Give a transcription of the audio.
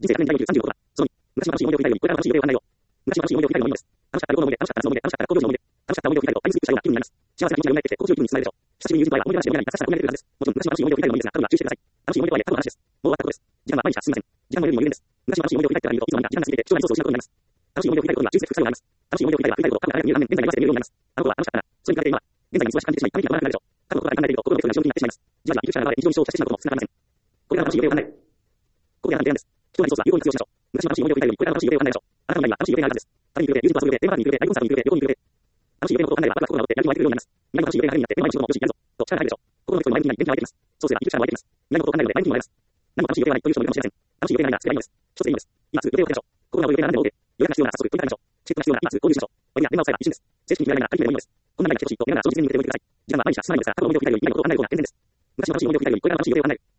人生100年時代46は、その2、昔の話を思い出を振り返るように、これからの話を案内よう。昔の話を思い出を振り返るのはです。楽しかった旅行の思い出、楽しかった夏の思い出、楽しかった工場の思い出、楽しかった思い出を振り返ると、タイムスリップしたような気分になります。幸せな気持ちが蘇ってきて、心地よい気分につながるでしょう。久しぶりに友人と会えば思い出話をみんなに優しさが込められているはずです。もちろん昔の話を思い出を振り返るのもいいですが、多分は注意してください。楽しい思い出とはいえ、多分話です。もう終わったことです。時間は毎日だ。すみません。時間もよりも有限です。昔の話を思い出を振り返ってから見ると、いつの間にか時間が過ぎて、貴重なリソースを失うことになります。楽しい思い出を振り返ることには注意する必要があります。楽しい思い出を振り返れば振り返るほど、過去が早く見える反面、現在に合わせて見えるようになります。あの頃は楽しかったな。そういう感覚で今は、現在に忙しく感じてしまい、ため息が止まらなくなるでしょう。過去のことばかり考えていると、心のベクトルが正直になってしまいます。じわじわ、生きる力が現れ、日常に消費してしまうことも少なくありません。これからの楽しい予定を考える。ここであなたの提案です。貴重なリソースは有効に活用しましょう。昔の楽しい思い出を振り返るように、これからの楽しい予定を考えましょう。あなたの今には楽しい予定があるはずです。旅に行く予定、友人と遊ぶ予定、テーマパークに行く予定、ライブコンサートに行く予定、旅行に行く予定。楽しい予定のことを考えれば、後が心が折って、やる気も湧いてくるようになります。未来の楽しい予定が励みになって、目の前に仕事もよしやるぞ、と力が入るでしょう。心のベクトルも前向きになり、元気が湧いてきます。そうすれば、生きる力も湧いてきます。未来のことを考えるので、前向きにもなれます。何も楽しい予定はないという人もいるかもしれません。楽しい予定がないなら、すればいいのです。一つでいいのです。今すぐ予定を立てましょう。心が折る予定が何でも多く、予約が必要なら早速取り掛けましょう。チケットが必要なら今すぐ購入しましょう。割が電話を使えば一瞬です。正式に決められないなら会議でもいいのです。こんな未来が来てほしいと願うなら、その実現に向けて動いてください。時間は毎日は進まないのですが、過去の思い出を振り返るように今のことを考える方が健全です。昔の楽しい思い出を振り返るように、これからの楽しい予定を考える。